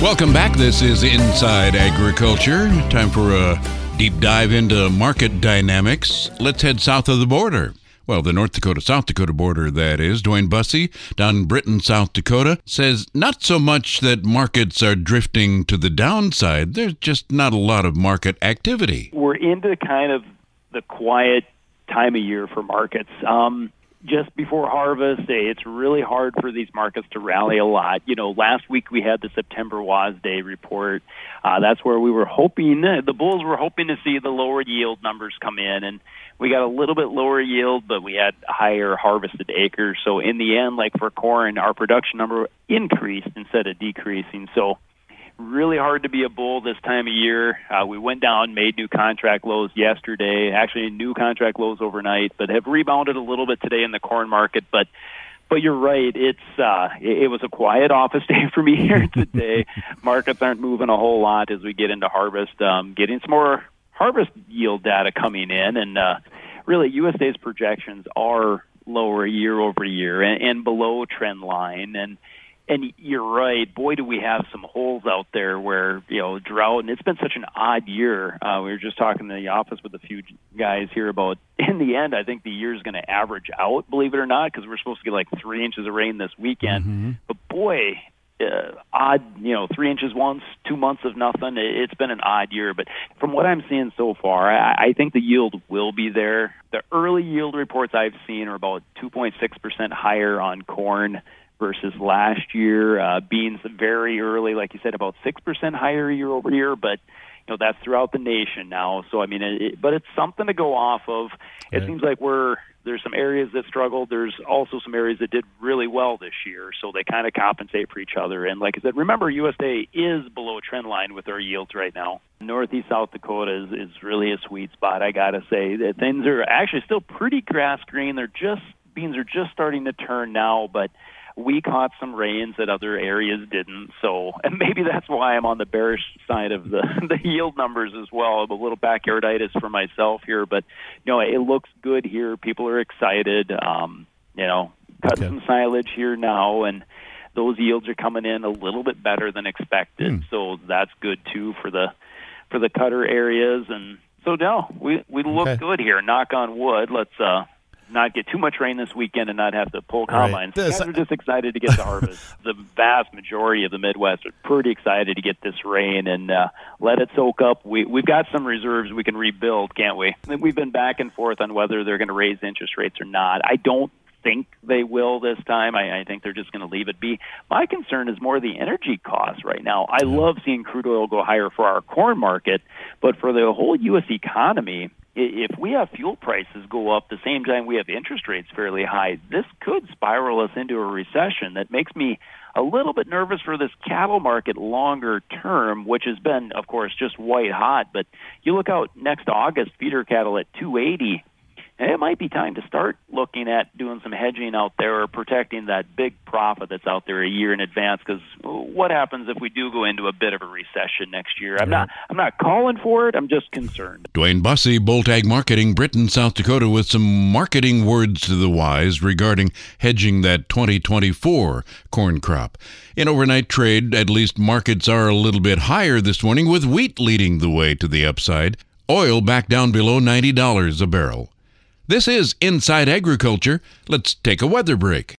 Welcome back. This is Inside Agriculture. Time for a deep dive into market dynamics. Let's head south of the border. Well, the North Dakota-South Dakota border, that is. Dwayne Bussey down in Britton, South Dakota, says not so much that markets are drifting to the downside. There's just not a lot of market activity. We're into kind of the quiet time of year for markets. Just before harvest, it's really hard for these markets to rally a lot. You know, last week we had the September WASDE report. That's where we were hoping, the bulls were hoping to see the lower yield numbers come in, and we got a little bit lower yield, but we had higher harvested acres. So in the end, like for corn, our production number increased instead of decreasing. So really hard to be a bull this time of year. We went down, made new contract lows yesterday, actually new contract lows overnight, but have rebounded a little bit today in the corn market. But you're right, it was a quiet office day for me here today. Markets aren't moving a whole lot as we get into harvest. Getting some more harvest yield data coming in, and really USDA's projections are lower year over year and below trend line. And you're right, boy, do we have some holes out there where, you know, drought, and it's been such an odd year. We were just talking in the office with a few guys here about, in the end, I think the year is going to average out, believe it or not, because we're supposed to get like 3 inches of rain this weekend. Mm-hmm. But boy, odd, 3 inches once, 2 months of nothing. It's been an odd year. But from what I'm seeing so far, I think the yield will be there. The early yield reports I've seen are about 2.6% higher on corn versus last year. Beans very early, like you said, about 6% higher year over year, but that's throughout the nation now. So I mean, but it's something to go off of. It Right. seems like there's some areas that struggled. There's also some areas that did really well this year, so they kind of compensate for each other. And like I said, remember USDA is below trend line with our yields right now. Northeast South Dakota is really a sweet spot. I gotta say that things are actually still pretty grass green. Beans are just starting to turn now, but we caught some rains that other areas didn't, and maybe that's why I'm on the bearish side of the yield numbers as well. A little backyarditis for myself here, but it looks good here. People are excited. Cutting some silage here now, and those yields are coming in a little bit better than expected. So that's good too for the cutter areas, and so we look good here. Knock on wood. Let's not get too much rain this weekend and not have to pull combines. Right. Guys are just excited to get the harvest. The vast majority of the Midwest are pretty excited to get this rain and let it soak up. We've got some reserves we can rebuild, can't we? We've been back and forth on whether they're going to raise interest rates or not. I don't think they will this time. I think they're just going to leave it be. My concern is more the energy costs right now. I love seeing crude oil go higher for our corn market, but for the whole U.S. economy, if we have fuel prices go up the same time we have interest rates fairly high, this could spiral us into a recession. That makes me a little bit nervous for this cattle market longer term, which has been, of course, just white hot. But you look out next August, feeder cattle at 280. It might be time to start looking at doing some hedging out there or protecting that big profit that's out there a year in advance. Because what happens if we do go into a bit of a recession next year? I'm not calling for it. I'm just concerned. Dwayne Bussey, Bolt Ag Marketing, Britton, South Dakota, with some marketing words to the wise regarding hedging that 2024 corn crop. In overnight trade, at least markets are a little bit higher this morning, with wheat leading the way to the upside. Oil back down below $90 a barrel. This is Inside Agriculture. Let's take a weather break.